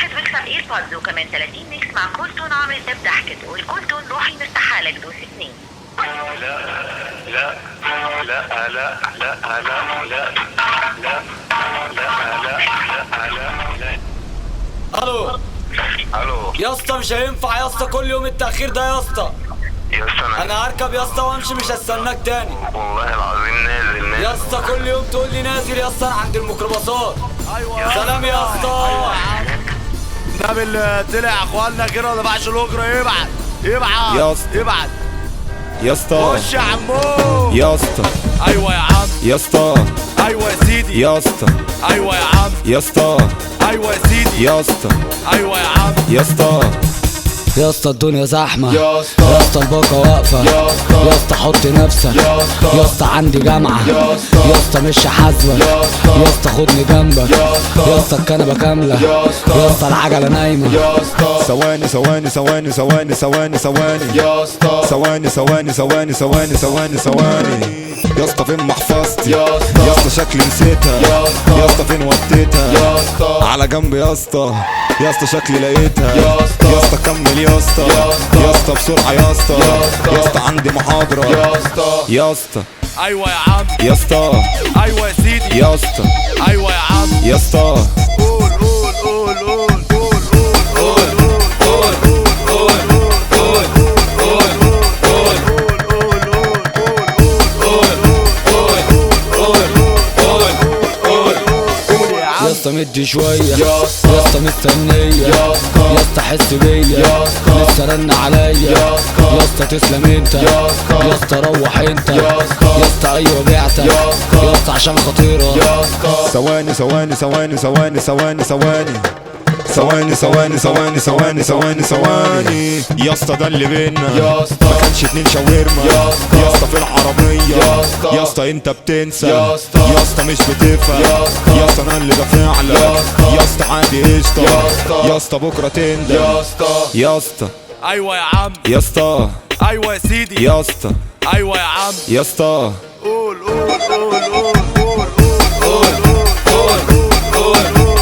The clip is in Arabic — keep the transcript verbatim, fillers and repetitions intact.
واكسب ايربودز وكمان ثلاثين ميكس مع كولتون عامل زب ضحكت. والكولتون روحي مستحالك دوس اثنين. لا لا لا لا لا لا لا لا لا لا لا. الو الو يا اسطى، مش هينفع يا اسطى كل يوم التأخير ده يا اسطى. يا اسطى انا هركب يا اسطى وامشي، مش هستناك تاني والله العظيم نازل نازل يا اسطى. كل يوم تقول لي نازل يا اسطى، انا عند الميكروباصات. ايوه سلام يا اسطى. النبي اللي طلع اخواننا كده ولا بعش الاجره يبعت يبعت يا اسطى. يبعت يا اسطى خش يا عمو. يا اسطى ايوه يا عم. يا اسطى ايوه يا سيدي. يا اسطى ايوه يا عم. يا اسطى ايوه يا سيدي. يا اسطى ايوه يا عم. يا اسطى يا اسطى الدنيا زحمة يا اسطى. يا اسطى الباقة واقفة يا اسطى. يا اسطى حط نفسك يا اسطى. يا اسطى عندي جامعة يا اسطى. يا اسطى مش حاسبك يا اسطى. يا اسطى خدني جنبك يا اسطى. يا اسطى الكنبة كاملة يا اسطى. يا اسطى العجلة نايمة يا اسطى. ثواني ثواني ثواني ثواني ثواني ثواني يا اسطى. ثواني ثواني ثواني ثواني ثواني ثواني يا اسطى فين محفظتي؟ يا اسطى. يا اسطى شكلي نسيتها. يا اسطى. يا اسطى فين وديتها؟ يا اسطى. على جنب يا اسطى. يا اسطى شكلي لقيتها. يا اسطى. يا اسطى كمل يا اسطى. يا اسطى. يا اسطى بسرعة يا اسطى. يا اسطى. يا اسطى عندي محاضرة. يا اسطى. يا اسطى ايوه يا عم. يا اسطى ايوه يا سيدي. يا اسطى ايوه يا عم. يا اسطى قول قول قول قول قول قول قول قول قول قول يا اسطى مدي شوية يا يا اسطى. اسطى مستنية يا اسطى. يا اسطى حس بيا يا اسطى. لسه رن عليا يا اسطى. يا اسطى تسلم انت يا اسطى. يا اسطى روح انت يا اسطى. يا اسطى ايوه بعتك يا اسطى. يا اسطى عشان خطيرة يا اسطى. ثواني ثواني ثواني ثواني ثواني ثواني ثواني ثواني ثواني ثواني ثواني ثواني يا اسطى ده اللي بينا. يا اسطى. ما كانش اتنين شاورما. يا اسطى. يا اسطى في العربية. يا اسطى. يا اسطى انت بتنسى. يا اسطى. يا اسطى مش بتفهم. يا اسطى. يا اسطى انا اللي دافع لك. يا اسطى. يا اسطى عادي قشطة. يا اسطى. يا اسطى بكرة تندم. يا اسطى. يا اسطى ايوه يا عم. يا اسطى ايوه يا سيدي. يا اسطى ايوه يا عم. يا اسطى قول قول قول قول قول قول قول قول قول